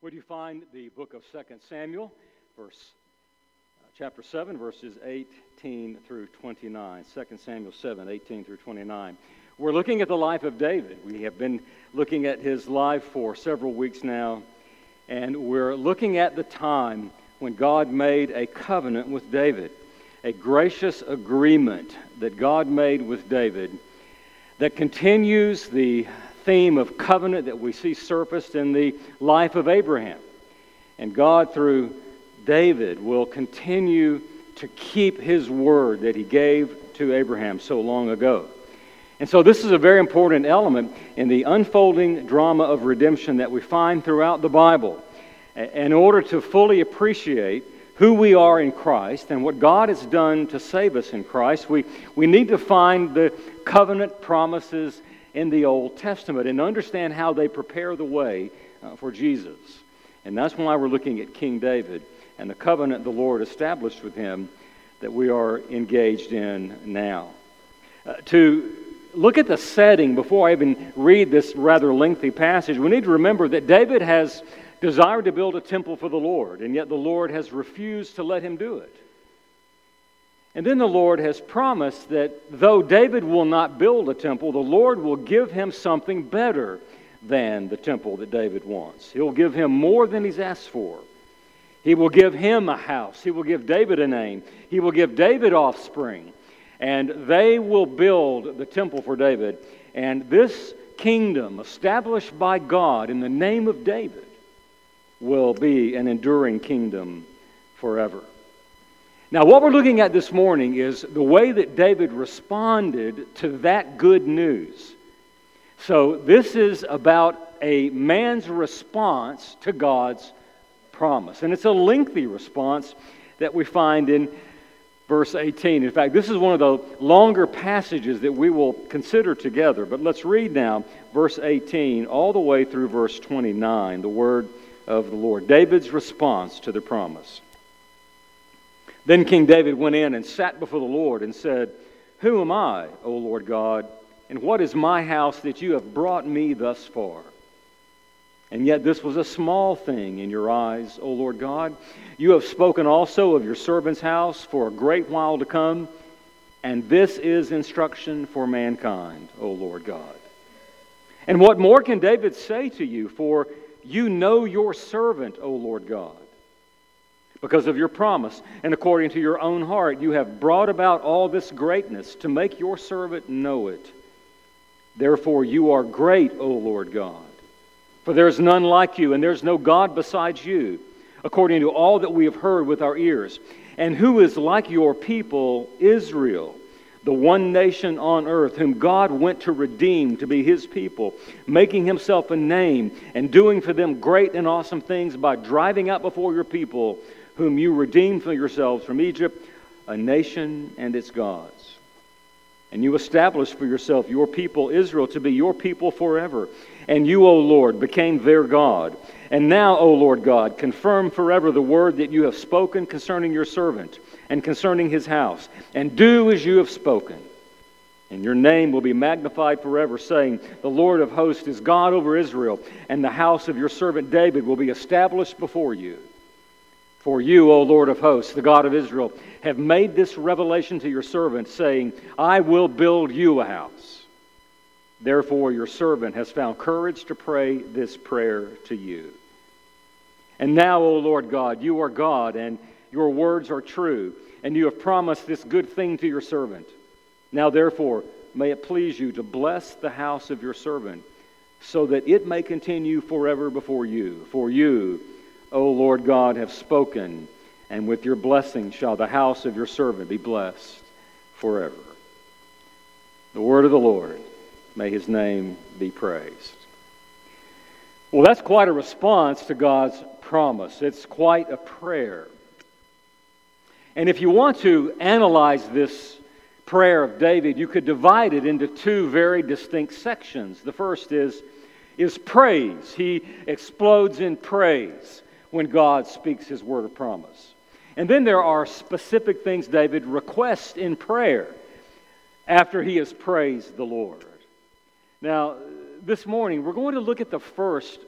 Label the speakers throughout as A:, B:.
A: Would you find the book of 2 Samuel, chapter 7, verses 18 through 29. 2 Samuel 7, 18 through 29. We're looking at the life of David. We have been looking at his life for several weeks now, and we're looking at the time when God made a covenant with David, a gracious agreement that God made with David that continues the theme of covenant that we see surfaced in the life of Abraham. And God, through David, will continue to keep his word that he gave to Abraham so long ago. And so this is a very important element in the unfolding drama of redemption that we find throughout the Bible. In order to fully appreciate who we are in Christ and what God has done to save us in Christ, we need to find the covenant promises in the Old Testament and understand how they prepare the way for Jesus. And that's why we're looking at King David and the covenant the Lord established with him that we are engaged in now. To look at the setting before I even read this rather lengthy passage, we need to remember that David has desired to build a temple for the Lord, and yet the Lord has refused to let him do it. And then the Lord has promised that though David will not build a temple, the Lord will give him something better than the temple that David wants. He'll give him more than he's asked for. He will give him a house. He will give David a name. He will give David offspring. And they will build the temple for David. And this kingdom, established by God in the name of David, will be an enduring kingdom forever. Now, what we're looking at this morning is the way that David responded to that good news. So this is about a man's response to God's promise. And it's a lengthy response that we find in verse 18. In fact, this is one of the longer passages that we will consider together. But let's read now verse 18 all the way through verse 29, the word of the Lord. David's response to the promise. Then King David went in and sat before the Lord and said, "Who am I, O Lord God, and what is my house that you have brought me thus far? And yet this was a small thing in your eyes, O Lord God. You have spoken also of your servant's house for a great while to come, and this is instruction for mankind, O Lord God. And what more can David say to you? For you know your servant, O Lord God. Because of your promise, and according to your own heart, you have brought about all this greatness to make your servant know it. Therefore you are great, O Lord God. For there is none like you, and there is no God besides you, according to all that we have heard with our ears. And who is like your people, Israel, the one nation on earth, whom God went to redeem to be His people, making Himself a name and doing for them great and awesome things by driving out before your people, whom you redeemed for yourselves from Egypt, a nation and its gods. And you established for yourself your people Israel to be your people forever. And you, O Lord, became their God. And now, O Lord God, confirm forever the word that you have spoken concerning your servant and concerning his house. And do as you have spoken. And your name will be magnified forever, saying, the Lord of hosts is God over Israel, and the house of your servant David will be established before you. For you, O Lord of hosts, the God of Israel, have made this revelation to your servant, saying, I will build you a house. Therefore your servant has found courage to pray this prayer to you. And now, O Lord God, you are God, and your words are true, and you have promised this good thing to your servant. Now therefore, may it please you to bless the house of your servant, so that it may continue forever before you. For you, O Lord God, have spoken, and with your blessing shall the house of your servant be blessed forever. The word of the Lord. May His name be praised. Well, that's quite a response to God's promise. It's quite a prayer. And if you want to analyze this prayer of David, you could divide it into two very distinct sections. The first is praise. He explodes in praise when God speaks His word of promise. And then there are specific things David requests in prayer after he has praised the Lord. Now, this morning, we're going to look at the first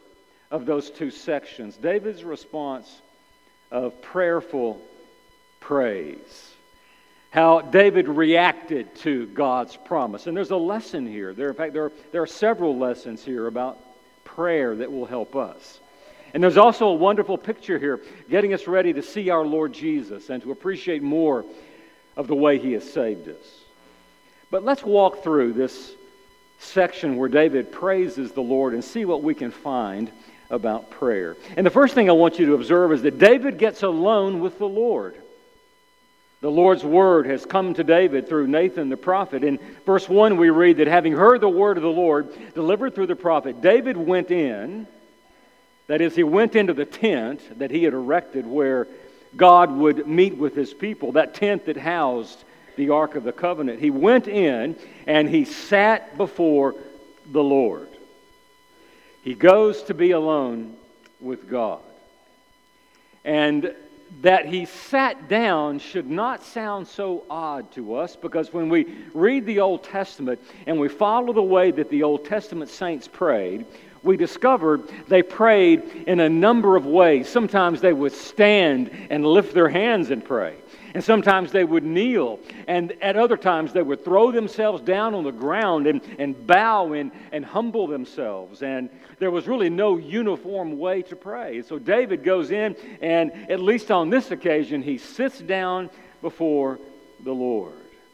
A: of those two sections. David's response of prayerful praise. How David reacted to God's promise. And there's a lesson here. There are several lessons here about prayer that will help us. And there's also a wonderful picture here, getting us ready to see our Lord Jesus and to appreciate more of the way He has saved us. But let's walk through this section where David praises the Lord and see what we can find about prayer. And the first thing I want you to observe is that David gets alone with the Lord. The Lord's word has come to David through Nathan the prophet. In verse 1 we read that having heard the word of the Lord delivered through the prophet, David went in, that is, he went into the tent that he had erected where God would meet with His people, that tent that housed the Ark of the Covenant. He went in and he sat before the Lord. He goes to be alone with God. And that he sat down should not sound so odd to us, because when we read the Old Testament and we follow the way that the Old Testament saints prayed, we discovered they prayed in a number of ways. Sometimes they would stand and lift their hands and pray. And sometimes they would kneel. And at other times they would throw themselves down on the ground and bow and humble themselves. And there was really no uniform way to pray. So David goes in, and at least on this occasion, he sits down before the Lord.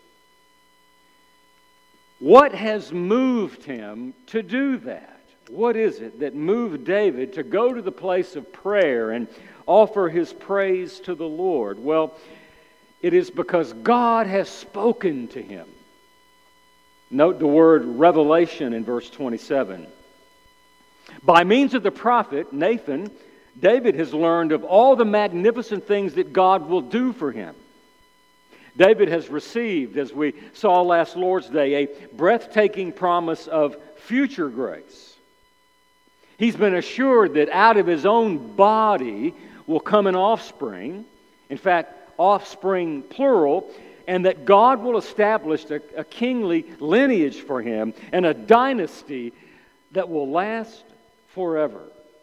A: What has moved him to do that? What is it that moved David to go to the place of prayer and offer his praise to the Lord? Well, it is because God has spoken to him. Note the word revelation in verse 27. By means of the prophet Nathan, David has learned of all the magnificent things that God will do for him. David has received, as we saw last Lord's Day, a breathtaking promise of future grace. He's been assured that out of his own body will come an offspring, in fact, offspring plural, and that God will establish a kingly lineage for him and a dynasty that will last forever.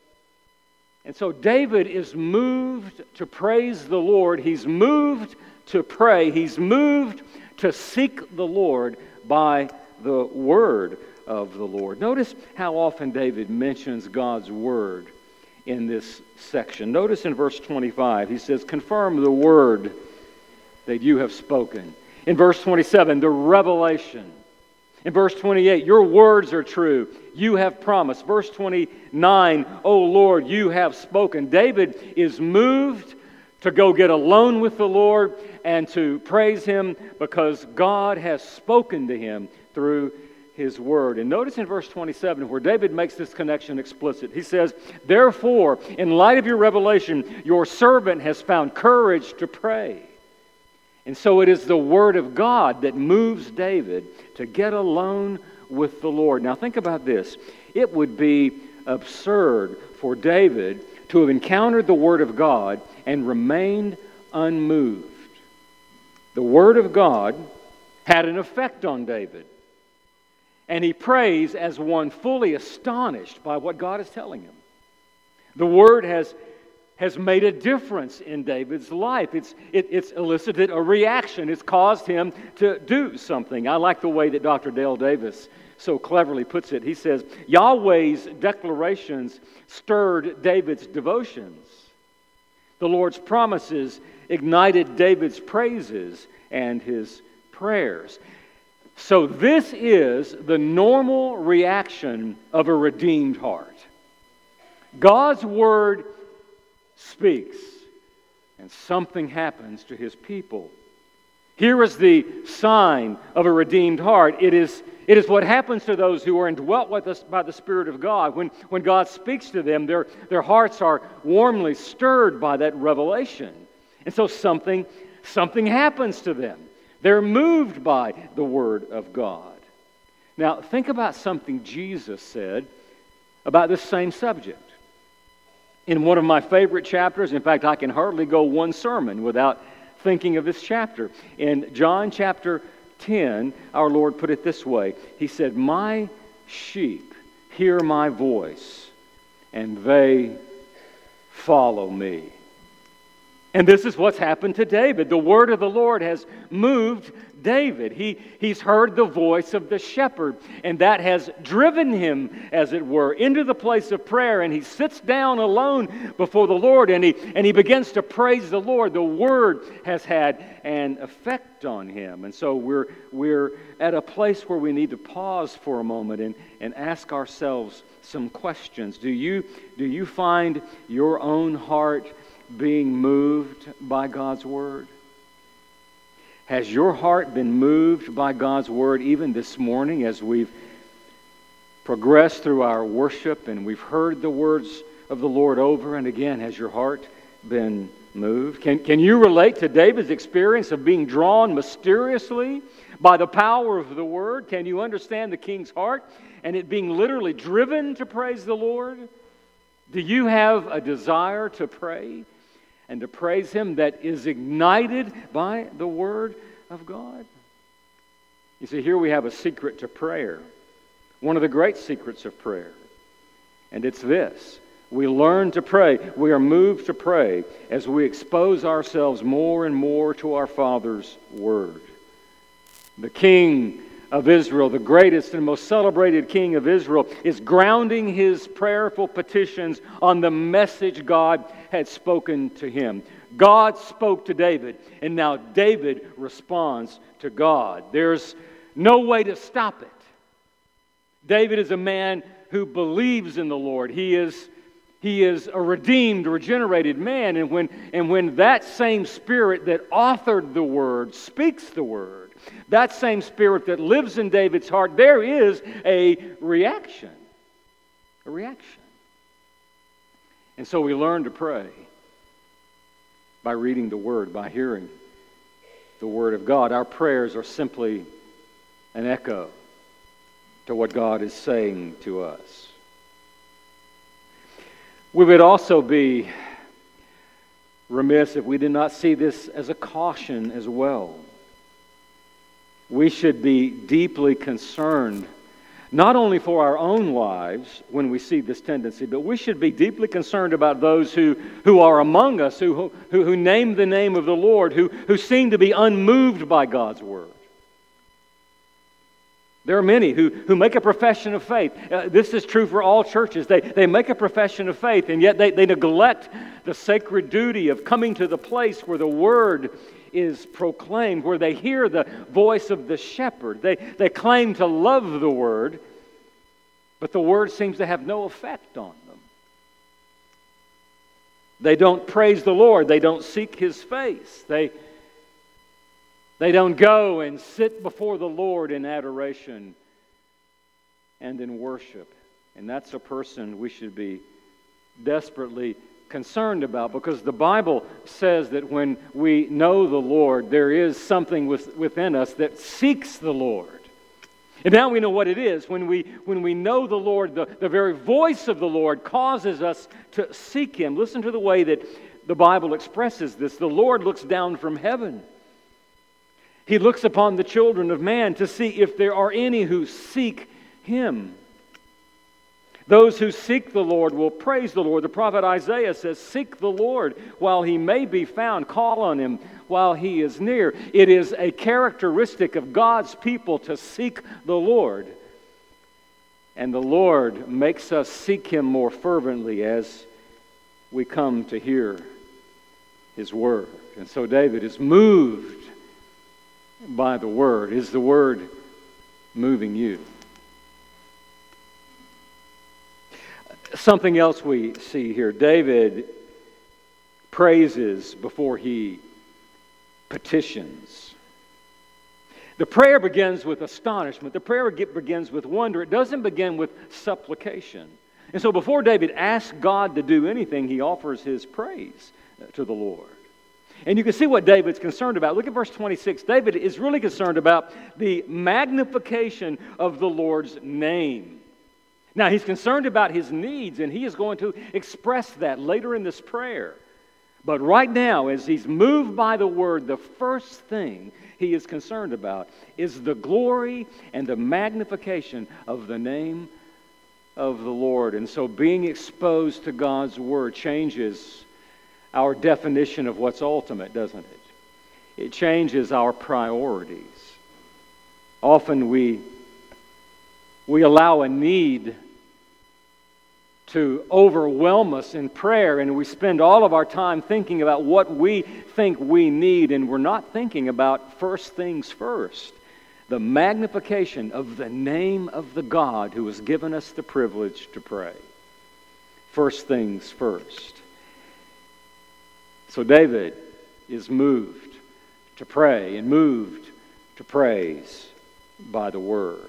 A: And so David is moved to praise the Lord. He's moved to pray. He's moved to seek the Lord by the word of the Lord. Notice how often David mentions God's word in this section. Notice in verse 25, he says, confirm the word that you have spoken. In verse 27, the revelation. In verse 28, your words are true. You have promised. Verse 29, O Lord, you have spoken. David is moved to go get alone with the Lord and to praise Him because God has spoken to him through His word. And notice in verse 27 where David makes this connection explicit. He says, therefore, in light of your revelation, your servant has found courage to pray. And so it is the word of God that moves David to get alone with the Lord. Now think about this. It would be absurd for David to have encountered the word of God and remained unmoved. The word of God had an effect on David. And he prays as one fully astonished by what God is telling him. The word has made a difference in David's life. It's elicited a reaction. It's caused him to do something. I like the way that Dr. Dale Davis so cleverly puts it. He says, Yahweh's declarations stirred David's devotions. The Lord's promises ignited David's praises and his prayers. So this is the normal reaction of a redeemed heart. God's word speaks, and something happens to His people. Here is the sign of a redeemed heart. It is what happens to those who are indwelt with us by the Spirit of God. When God speaks to them, their hearts are warmly stirred by that revelation. And so something happens to them. They're moved by the Word of God. Now, think about something Jesus said about this same subject. In one of my favorite chapters, in fact, I can hardly go one sermon without thinking of this chapter. In John chapter 10, our Lord put it this way. He said, my sheep hear my voice, and they follow me. And this is what's happened to David. The word of the Lord has moved David. He's heard the voice of the shepherd, and that has driven him, as it were, into the place of prayer, and he sits down alone before the Lord, and he begins to praise the Lord. The word has had an effect on him. And so we're at a place where we need to pause for a moment and ask ourselves some questions. Do you find your own heart being moved by God's Word? Has your heart been moved by God's Word even this morning as we've progressed through our worship and we've heard the words of the Lord over and again? Has your heart been moved? Can you relate to David's experience of being drawn mysteriously by the power of the Word? Can you understand the king's heart and it being literally driven to praise the Lord? Do you have a desire to pray and to praise Him that is ignited by the Word of God? You see, here we have a secret to prayer. One of the great secrets of prayer. And it's this. We learn to pray. We are moved to pray as we expose ourselves more and more to our Father's Word. The King of Israel, the greatest and most celebrated King of Israel, is grounding his prayerful petitions on the message God had spoken to him. God spoke to David, and now David responds to God. There's no way to stop it. David is a man who believes in the Lord. He is a redeemed, regenerated man, and when that same Spirit that authored the Word speaks the Word, that same Spirit that lives in David's heart, there is a reaction. A reaction. And so we learn to pray by reading the Word, by hearing the Word of God. Our prayers are simply an echo to what God is saying to us. We would also be remiss if we did not see this as a caution as well. We should be deeply concerned, not only for our own lives when we see this tendency, but we should be deeply concerned about those who are among us, who name the name of the Lord, who seem to be unmoved by God's Word. There are many who make a profession of faith. This is true for all churches. They make a profession of faith, and yet they neglect the sacred duty of coming to the place where the Word is proclaimed, where they hear the voice of the shepherd. They claim to love the Word, but the Word seems to have no effect on them. They don't praise the Lord. They don't seek His face. They don't go and sit before the Lord in adoration and in worship. And that's a person we should be desperately concerned about, because the Bible says that when we know the Lord, there is something within us that seeks the Lord. And now we know what it is. When we know the Lord, the very voice of the Lord causes us to seek Him. Listen to the way that the Bible expresses this. The Lord looks down from heaven. He looks upon the children of man to see if there are any who seek Him. Those who seek the Lord will praise the Lord. The prophet Isaiah says, "Seek the Lord while He may be found. Call on Him while He is near." It is a characteristic of God's people to seek the Lord. And the Lord makes us seek Him more fervently as we come to hear His Word. And so David is moved by the Word. Is the Word moving you? Something else we see here. David praises before he petitions. The prayer begins with astonishment. The prayer begins with wonder. It doesn't begin with supplication. And so before David asks God to do anything, he offers his praise to the Lord. And you can see what David's concerned about. Look at verse 26. David is really concerned about the magnification of the Lord's name. Now, he's concerned about his needs, and he is going to express that later in this prayer. But right now, as he's moved by the Word, the first thing he is concerned about is the glory and the magnification of the name of the Lord. And so being exposed to God's Word changes our definition of what's ultimate, doesn't it? It changes our priorities. Often we allow a need to overwhelm us in prayer, and we spend all of our time thinking about what we think we need, and we're not thinking about first things first. The magnification of the name of the God who has given us the privilege to pray. First things first. So David is moved to pray and moved to praise by the Word.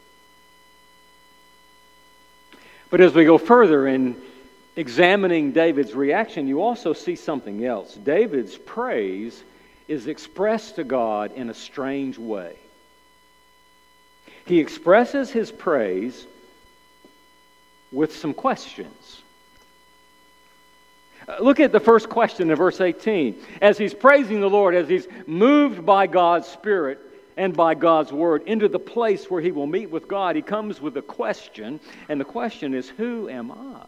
A: But as we go further in examining David's reaction, you also see something else. David's praise is expressed to God in a strange way. He expresses his praise with some questions. Look at the first question in verse 18. As he's praising the Lord, as he's moved by God's Spirit and by God's Word into the place where he will meet with God, he comes with a question, and the question is, who am I?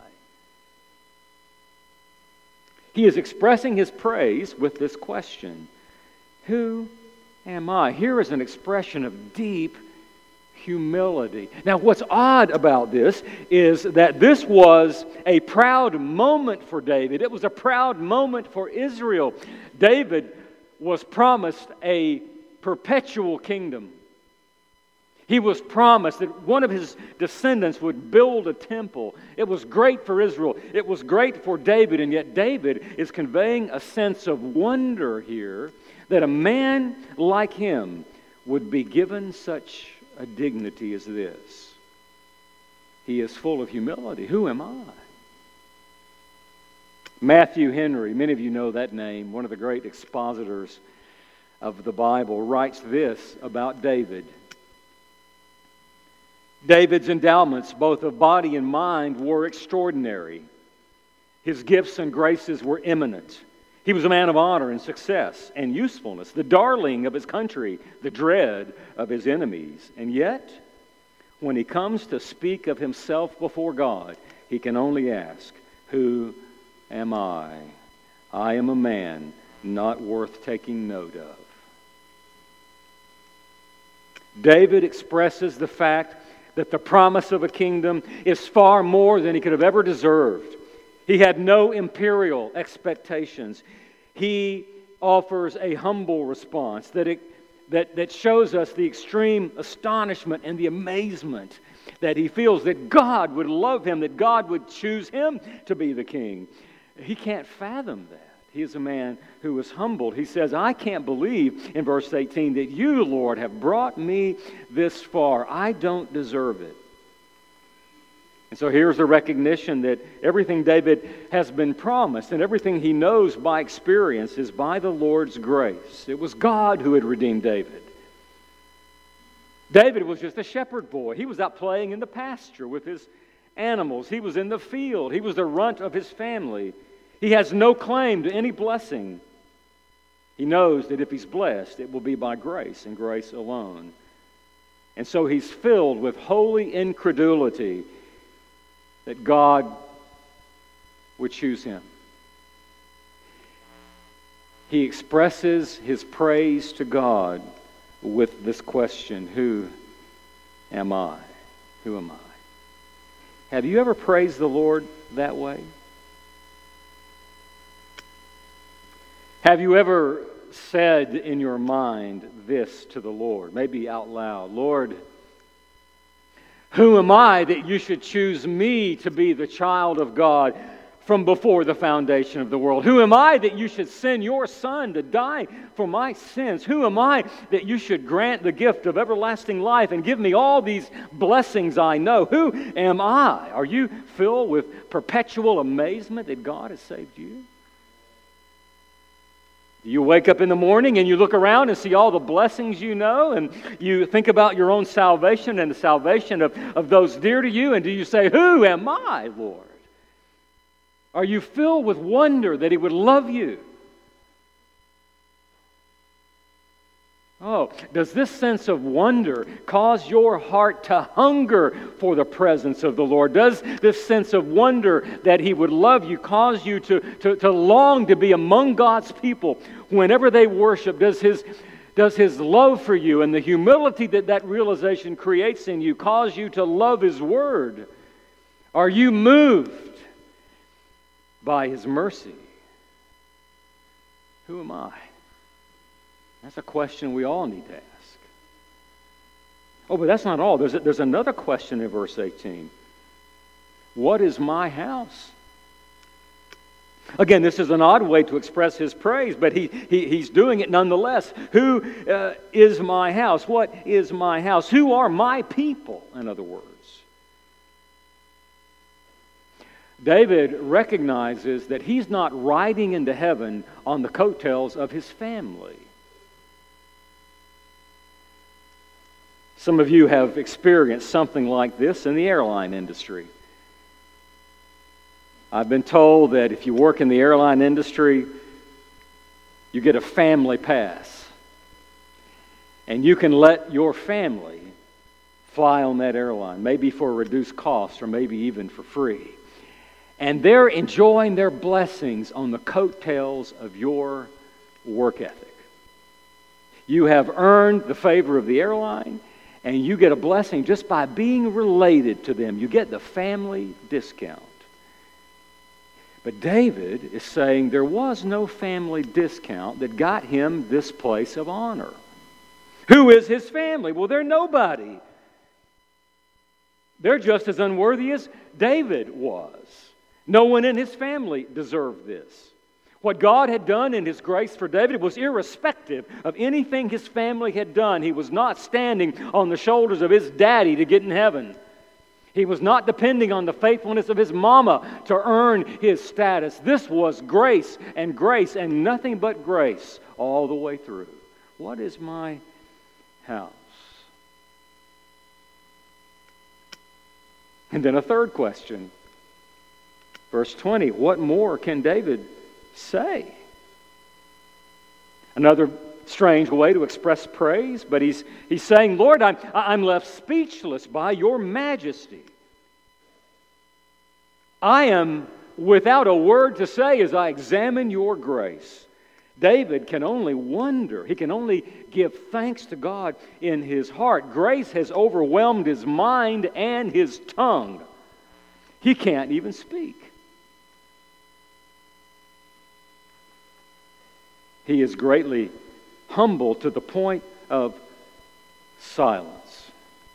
A: He is expressing his praise with this question, who am I? Here is an expression of deep humility. Now, what's odd about this is that this was a proud moment for David. It was a proud moment for Israel. David was promised a perpetual kingdom. He was promised that one of his descendants would build a temple. It was great for Israel. It was great for David, and yet David is conveying a sense of wonder here that a man like him would be given such a dignity as this. He is full of humility. Who am I? Matthew Henry, many of you know that name, one of the great expositors of the Bible, writes this about David. David's endowments, both of body and mind, were extraordinary. His gifts and graces were eminent. He was a man of honor and success and usefulness, the darling of his country, the dread of his enemies. And yet, when he comes to speak of himself before God, he can only ask, who am I? I am a man not worth taking note of. David expresses the fact that the promise of a kingdom is far more than he could have ever deserved. He had no imperial expectations. He offers a humble response that shows us the extreme astonishment and the amazement that he feels that God would love him, that God would choose him to be the king. He can't fathom that. He is a man who is humbled. He says, I can't believe, in verse 18, that you, Lord, have brought me this far. I don't deserve it. And so here's the recognition that everything David has been promised and everything he knows by experience is by the Lord's grace. It was God who had redeemed David. David was just a shepherd boy. He was out playing in the pasture with his animals. He was in the field. He was the runt of his family. He has no claim to any blessing. He knows that if he's blessed, it will be by grace and grace alone. And so he's filled with holy incredulity that God would choose him. He expresses his praise to God with this question, who am I? Who am I? Have you ever praised the Lord that way? Have you ever said in your mind this to the Lord, maybe out loud, Lord, who am I that you should choose me to be the child of God from before the foundation of the world? Who am I that you should send your Son to die for my sins? Who am I that you should grant the gift of everlasting life and give me all these blessings I know? Who am I? Are you filled with perpetual amazement that God has saved you? You wake up in the morning and you look around and see all the blessings you know, and you think about your own salvation and the salvation of those dear to you, and do you say, who am I, Lord? Are you filled with wonder that He would love you? Oh, Oh, does this sense of wonder cause your heart to hunger for the presence of the Lord? Does this sense of wonder that He would love you cause you to long to be among God's people whenever they worship? Does His love for you and the humility that realization creates in you cause you to love His Word? Are you moved by His mercy? Who am I? That's a question we all need to ask. Oh, but that's not all. There's another question in verse 18. What is my house? Again, this is an odd way to express his praise, but he's doing it nonetheless. Who is my house? What is my house? Who are my people, in other words? David recognizes that he's not riding into heaven on the coattails of his family. Some of you have experienced something like this in the airline industry. I've been told that if you work in the airline industry, you get a family pass. And you can let your family fly on that airline, maybe for a reduced cost or maybe even for free. And they're enjoying their blessings on the coattails of your work ethic. You have earned the favor of the airline, and you get a blessing just by being related to them. You get the family discount. But David is saying there was no family discount that got him this place of honor. Who is his family? Well, they're nobody. They're just as unworthy as David was. No one in his family deserved this. What God had done in His grace for David was irrespective of anything his family had done. He was not standing on the shoulders of his daddy to get in heaven. He was not depending on the faithfulness of his mama to earn his status. This was grace and nothing but grace all the way through. What is my house? And then a third question. Verse 20, what more can David say? Another strange way to express praise, but he's saying, Lord, I'm left speechless by your majesty. I am without a word to say as I examine your grace. David can only wonder. He can only give thanks to God in his heart. Grace has overwhelmed his mind and his tongue. He can't even speak. He is greatly humbled to the point of silence.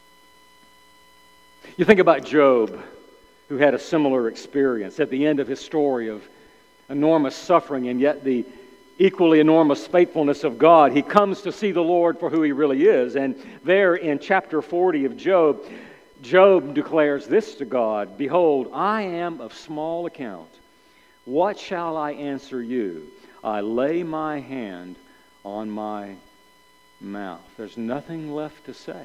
A: You think about Job, who had a similar experience at the end of his story of enormous suffering and yet the equally enormous faithfulness of God. He comes to see the Lord for who He really is. And there in chapter 40 of Job, Job declares this to God, behold, I am of small account. What shall I answer you? I lay my hand on my mouth. There's nothing left to say.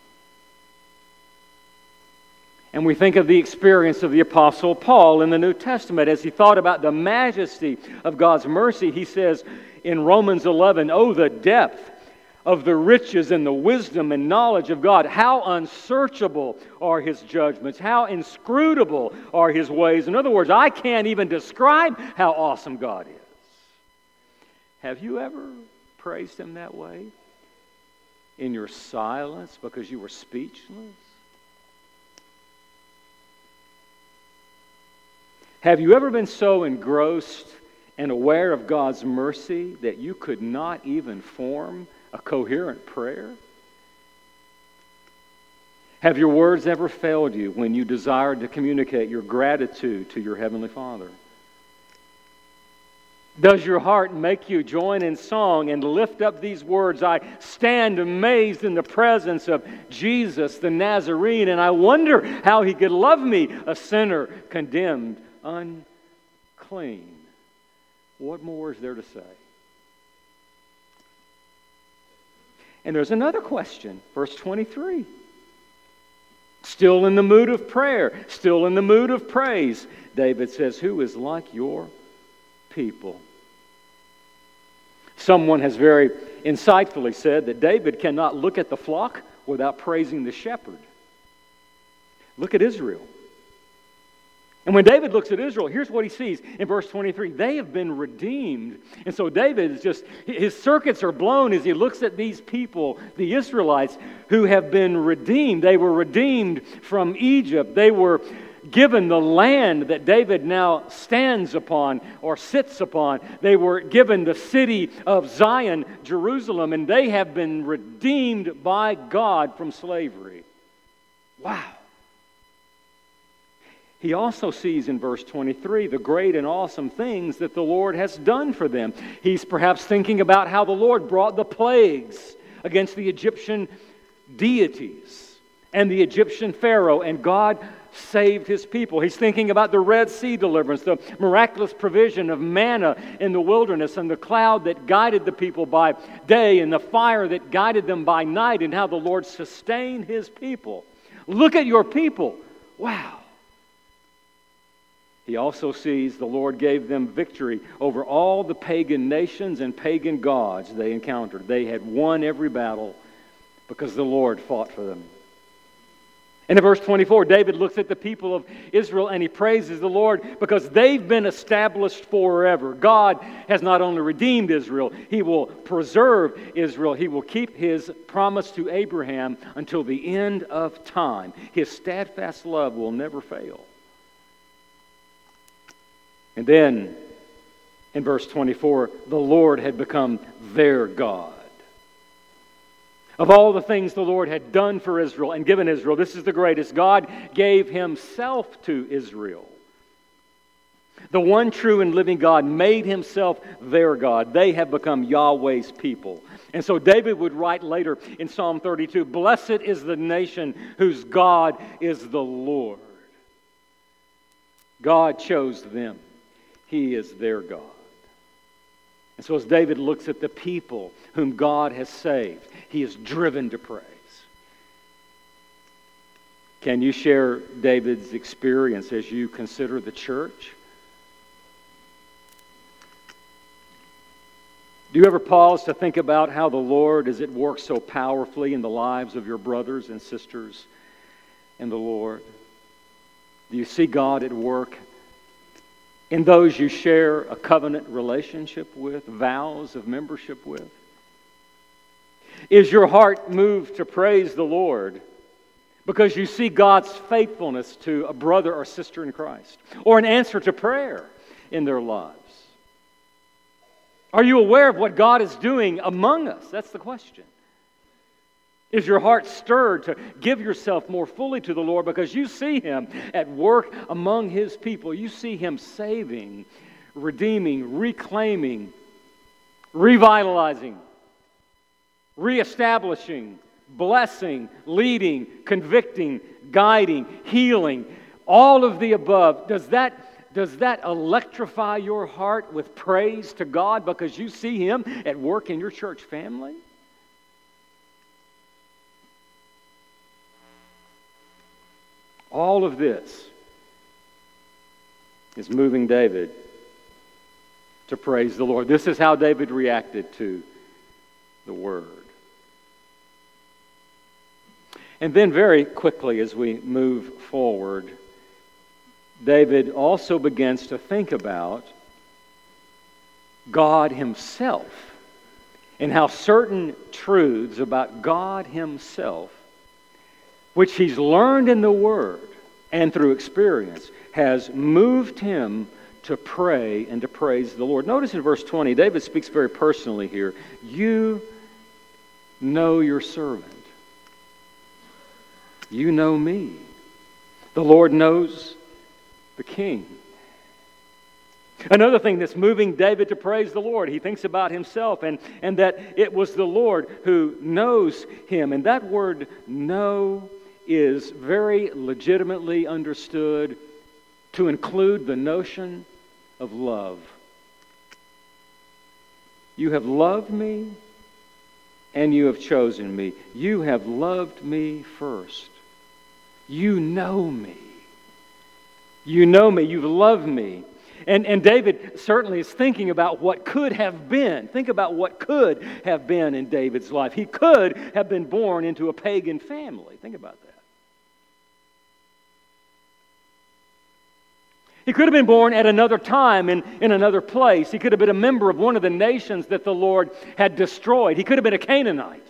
A: And we think of the experience of the Apostle Paul in the New Testament. As he thought about the majesty of God's mercy, he says in Romans 11, oh, the depth of the riches and the wisdom and knowledge of God. How unsearchable are His judgments. How inscrutable are His ways. In other words, I can't even describe how awesome God is. Have you ever praised Him that way? In your silence because you were speechless? Have you ever been so engrossed and aware of God's mercy that you could not even form a coherent prayer? Have your words ever failed you when you desired to communicate your gratitude to your Heavenly Father? Does your heart make you join in song and lift up these words? I stand amazed in the presence of Jesus the Nazarene, and I wonder how He could love me, a sinner condemned unclean. What more is there to say? And there's another question, verse 23. Still in the mood of prayer, still in the mood of praise, David says, who is like your people? Someone has very insightfully said that David cannot look at the flock without praising the shepherd. Look at Israel. And when David looks at Israel, here's what he sees in verse 23. They have been redeemed. And so David is just, his circuits are blown as he looks at these people, the Israelites, who have been redeemed. They were redeemed from Egypt. They were given the land that David now stands upon or sits upon. They were given the city of Zion, Jerusalem, and they have been redeemed by God from slavery. Wow. He also sees in verse 23 the great and awesome things that the Lord has done for them. He's perhaps thinking about how the Lord brought the plagues against the Egyptian deities and the Egyptian Pharaoh, and God saved His people. He's thinking about the Red Sea deliverance, the miraculous provision of manna in the wilderness, and the cloud that guided the people by day, and the fire that guided them by night, and how the Lord sustained His people. Look at your people. Wow. He also sees the Lord gave them victory over all the pagan nations and pagan gods they encountered. They had won every battle because the Lord fought for them. And in verse 24, David looks at the people of Israel and he praises the Lord because they've been established forever. God has not only redeemed Israel, He will preserve Israel. He will keep His promise to Abraham until the end of time. His steadfast love will never fail. And then, in verse 24, the Lord had become their God. Of all the things the Lord had done for Israel and given Israel, this is the greatest. God gave Himself to Israel. The one true and living God made Himself their God. They have become Yahweh's people. And so David would write later in Psalm 32, "Blessed is the nation whose God is the Lord." God chose them. He is their God. And so as David looks at the people whom God has saved, he is driven to praise. Can you share David's experience as you consider the church? Do you ever pause to think about how the Lord is at work so powerfully in the lives of your brothers and sisters in the Lord? Do you see God at work in those you share a covenant relationship with, vows of membership with? Is your heart moved to praise the Lord because you see God's faithfulness to a brother or sister in Christ, or an answer to prayer in their lives? Are you aware of what God is doing among us? That's the question. Is your heart stirred to give yourself more fully to the Lord because you see Him at work among His people? You see Him saving, redeeming, reclaiming, revitalizing, reestablishing, blessing, leading, convicting, guiding, healing, all of the above. Does that electrify your heart with praise to God because you see Him at work in your church family? All of this is moving David to praise the Lord. This is how David reacted to the Word. And then very quickly as we move forward, David also begins to think about God Himself and how certain truths about God Himself, which he's learned in the Word and through experience, has moved him to pray and to praise the Lord. Notice in verse 20, David speaks very personally here. You know your servant. You know me. The Lord knows the king. Another thing that's moving David to praise the Lord, he thinks about himself and that it was the Lord who knows him. And that word know is very legitimately understood to include the notion of love. You have loved me and you have chosen me. You have loved me first. You know me. You know me. You've loved me. And David certainly is thinking about what could have been. Think about what could have been in David's life. He could have been born into a pagan family. Think about that. He could have been born at another time in another place. He could have been a member of one of the nations that the Lord had destroyed. He could have been a Canaanite.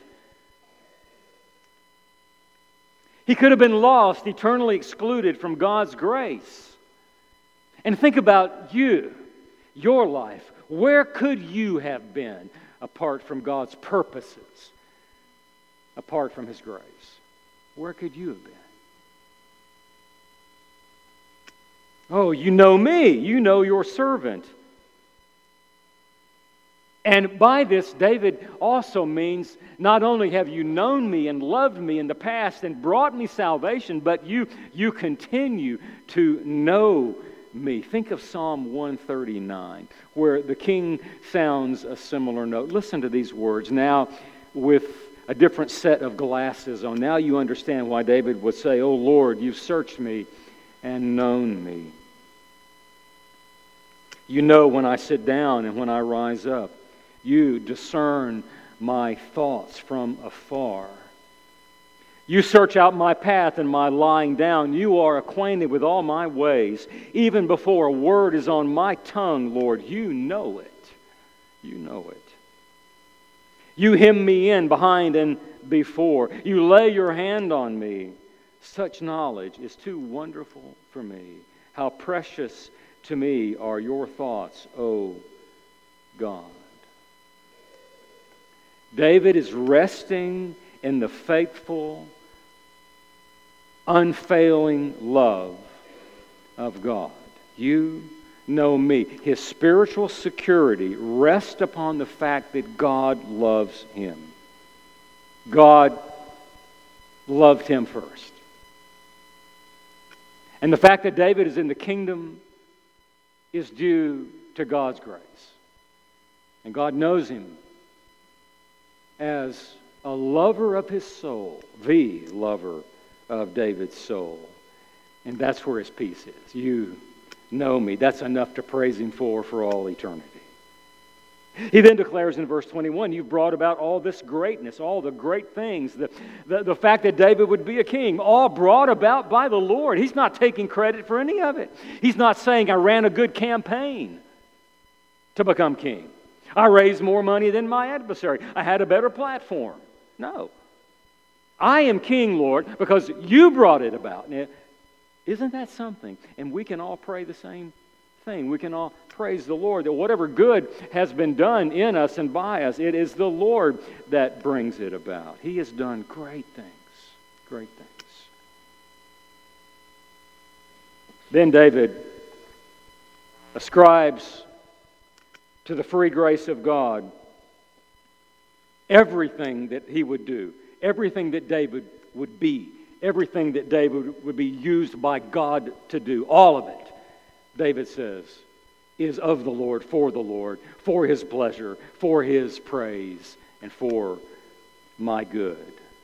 A: He could have been lost, eternally excluded from God's grace. And think about you, your life. Where could you have been apart from God's purposes, apart from His grace? Where could you have been? Oh, you know me. You know your servant. And by this, David also means not only have you known me and loved me in the past and brought me salvation, but you continue to know me. Think of Psalm 139, where the king sounds a similar note. Listen to these words. Now, with a different set of glasses on, now you understand why David would say, "O Lord, you've searched me and known me. You know when I sit down and when I rise up. You discern my thoughts from afar. You search out my path and my lying down. You are acquainted with all my ways. Even before a word is on my tongue, Lord, you know it. You know it. You hem me in behind and before. You lay your hand on me. Such knowledge is too wonderful for me. How precious to me are your thoughts, O God." David is resting in the faithful, unfailing love of God. You know me. His spiritual security rests upon the fact that God loves him. God loved him first. And the fact that David is in the kingdom is due to God's grace. And God knows him as a lover of his soul, the lover of David's soul. And that's where his peace is. You know me. That's enough to praise him for all eternity. He then declares in verse 21, you've brought about all this greatness, all the great things, the fact that David would be a king, all brought about by the Lord. He's not taking credit for any of it. He's not saying, I ran a good campaign to become king. I raised more money than my adversary. I had a better platform. No. I am king, Lord, because you brought it about. Now, isn't that something? And we can all pray the same thing. We can all praise the Lord that whatever good has been done in us and by us, it is the Lord that brings it about. He has done great things. Great things. Then David ascribes to the free grace of God everything that he would do, everything that David would be, everything that David would be used by God to do, all of it, David says, is of the Lord, for his pleasure, for his praise, and for my good.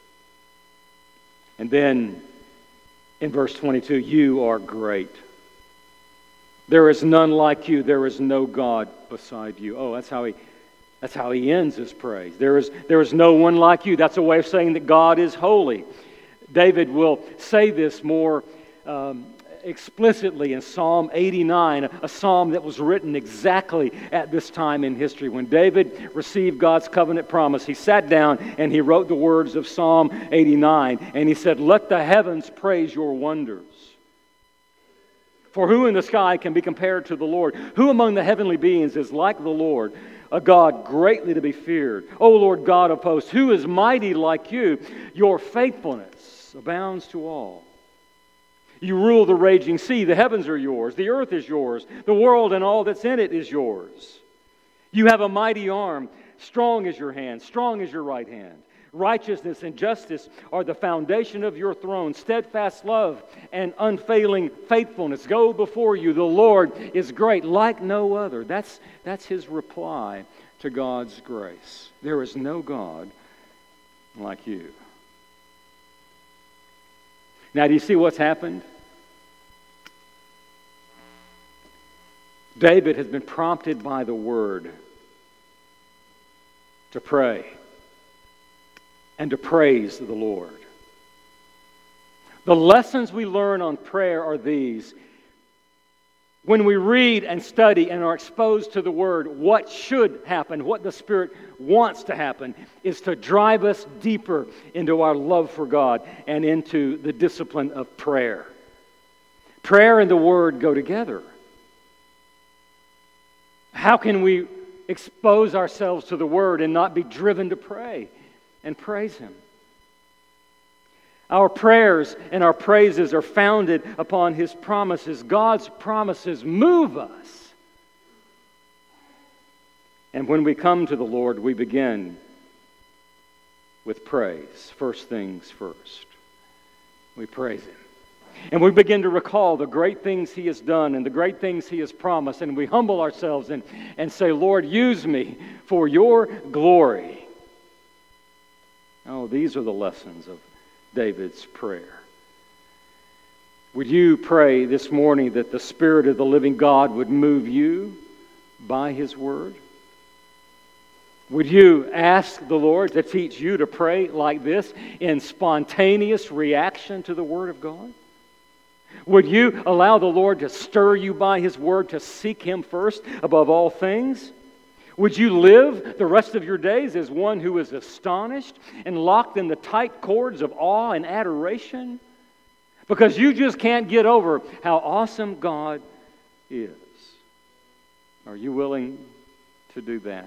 A: And then in verse 22, you are great. There is none like you. There is no God beside you. Oh, that's how he ends his praise. There is no one like you. That's a way of saying that God is holy. David will say this more explicitly in Psalm 89, a psalm that was written exactly at this time in history. When David received God's covenant promise, he sat down and he wrote the words of Psalm 89, and he said, "Let the heavens praise your wonders. For who in the sky can be compared to the Lord? Who among the heavenly beings is like the Lord, a God greatly to be feared? O Lord God of hosts, who is mighty like you? Your faithfulness abounds to all. You rule the raging sea. The heavens are yours. The earth is yours. The world and all that's in it is yours. You have a mighty arm. Strong is your hand. Strong is your right hand. Righteousness and justice are the foundation of your throne. Steadfast love and unfailing faithfulness go before you. The Lord is great, like no other." That's his reply to God's grace. There is no God like you. Now, do you see what's happened? David has been prompted by the Word to pray and to praise the Lord. The lessons we learn on prayer are these. When we read and study and are exposed to the Word, what should happen, what the Spirit wants to happen, is to drive us deeper into our love for God and into the discipline of prayer. Prayer and the Word go together. How can we expose ourselves to the Word and not be driven to pray and praise Him? Our prayers and our praises are founded upon His promises. God's promises move us. And when we come to the Lord, we begin with praise. First things first. We praise Him. And we begin to recall the great things He has done and the great things He has promised. And we humble ourselves and say, Lord, use me for your glory. Oh, these are the lessons of David's prayer. Would you pray this morning that the Spirit of the living God would move you by His Word? Would you ask the Lord to teach you to pray like this in spontaneous reaction to the Word of God? Would you allow the Lord to stir you by His Word to seek Him first above all things? Would you live the rest of your days as one who is astonished and locked in the tight cords of awe and adoration? Because you just can't get over how awesome God is. Are you willing to do that?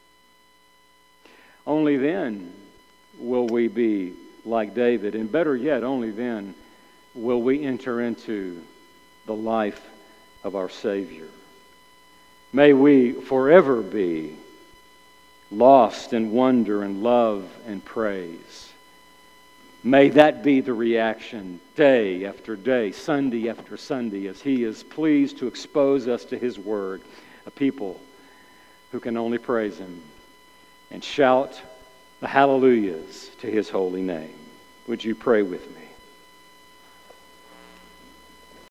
A: Only then will we be like David, and better yet, only then will we enter into the life of our Savior. May we forever be lost in wonder and love and praise. May that be the reaction day after day, Sunday after Sunday, as He is pleased to expose us to His Word, a people who can only praise Him and shout the hallelujahs to His holy name. Would you pray with me?